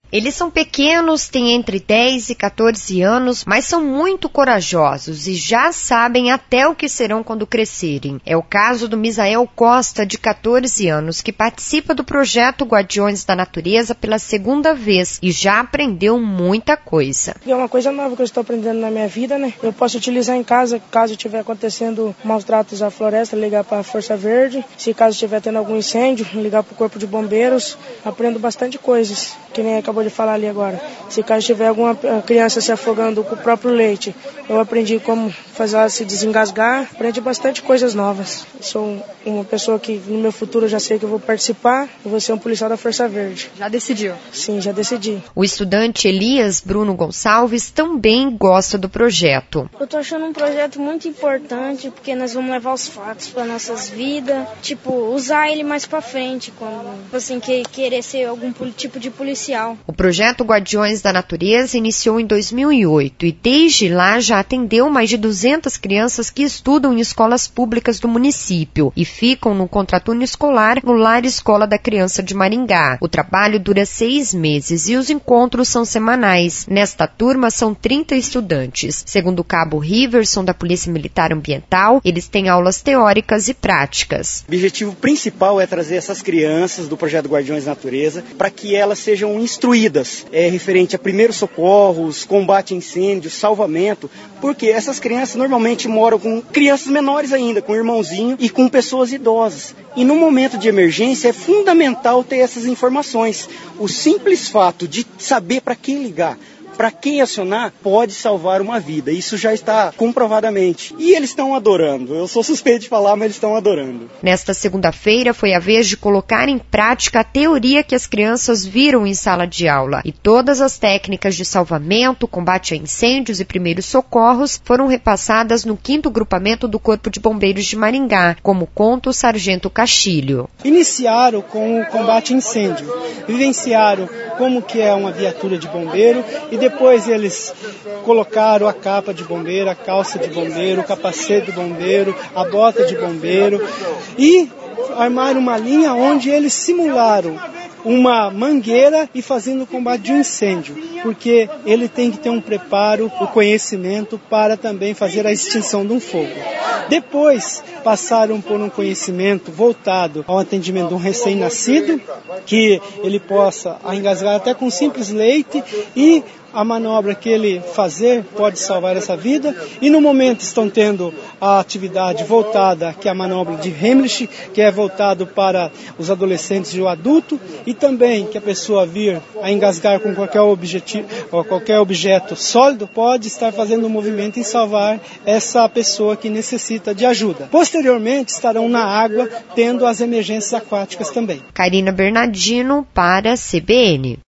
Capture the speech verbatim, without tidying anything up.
Eles são pequenos, têm entre dez e quatorze anos, mas são muito corajosos e já sabem até o que serão quando crescerem. É o caso do Misael Costa, de quatorze anos, que participa do projeto Guardiões da Natureza pela segunda vez e já aprendeu muita coisa. É uma coisa nova que eu estou aprendendo na minha vida, né? Eu posso utilizar em casa, caso estiver acontecendo maus tratos à floresta, ligar para a Força Verde. Se caso estiver tendo algum incêndio, ligar para o Corpo de Bombeiros. Aprendo bastante coisas, que nem acabou de falar ali agora. Se caso tiver alguma criança se afogando com o próprio leite, eu aprendi como fazer ela se desengasgar, aprendi bastante coisas novas. Sou uma pessoa que no meu futuro eu já sei que eu vou participar, eu vou ser um policial da Força Verde. Já decidiu? Sim, já decidi. O estudante Elias Bruno Gonçalves também gosta do projeto. Eu tô achando um projeto muito importante, porque nós vamos levar os fatos para nossas vidas, tipo, usar ele mais para frente, quando, assim, que, querer ser algum tipo de policial. O projeto Guardiões da Natureza iniciou em dois mil e oito e desde lá já atendeu mais de duzentas crianças que estudam em escolas públicas do município e ficam no contraturno escolar no Lar Escola da Criança de Maringá. O trabalho dura seis meses e os encontros são semanais. Nesta turma são trinta estudantes. Segundo o cabo Riverson, da Polícia Militar Ambiental, eles têm aulas teóricas e práticas. O objetivo principal é trazer essas crianças do projeto Guardiões da Natureza para que elas sejam instruídas, é, referente a primeiros socorros, combate a incêndios, salvamento, porque essas crianças normalmente moram com crianças menores ainda, com irmãozinho e com pessoas idosas. E no momento de emergência é fundamental ter essas informações. O simples fato de saber para quem ligar, para quem acionar, pode salvar uma vida. Isso já está comprovadamente. E eles estão adorando. Eu sou suspeito de falar, mas eles estão adorando. Nesta segunda-feira foi a vez de colocar em prática a teoria que as crianças viram em sala de aula. E todas as técnicas de salvamento, combate a incêndios e primeiros socorros foram repassadas no quinto grupamento do Corpo de Bombeiros de Maringá, como conta o Sargento Castilho. Iniciaram com o combate a incêndio. Vivenciaram como que é uma viatura de bombeiro e depois eles colocaram a capa de bombeiro, a calça de bombeiro, o capacete de bombeiro, a bota de bombeiro e armaram uma linha onde eles simularam uma mangueira e fazendo o combate de um incêndio, porque ele tem que ter um preparo, o conhecimento para também fazer a extinção de um fogo. Depois passaram por um conhecimento voltado ao atendimento de um recém-nascido, que ele possa engasgar até com simples leite e a manobra que ele fazer pode salvar essa vida. E no momento estão tendo a atividade voltada, que é a manobra de Heimlich, que é voltado para os adolescentes e o adulto, e também que a pessoa vir a engasgar com qualquer, objetivo, ou qualquer objeto sólido, pode estar fazendo um movimento em salvar essa pessoa que necessita de ajuda. Posteriormente estarão na água, tendo as emergências aquáticas também. Karina Bernardino para a C B N.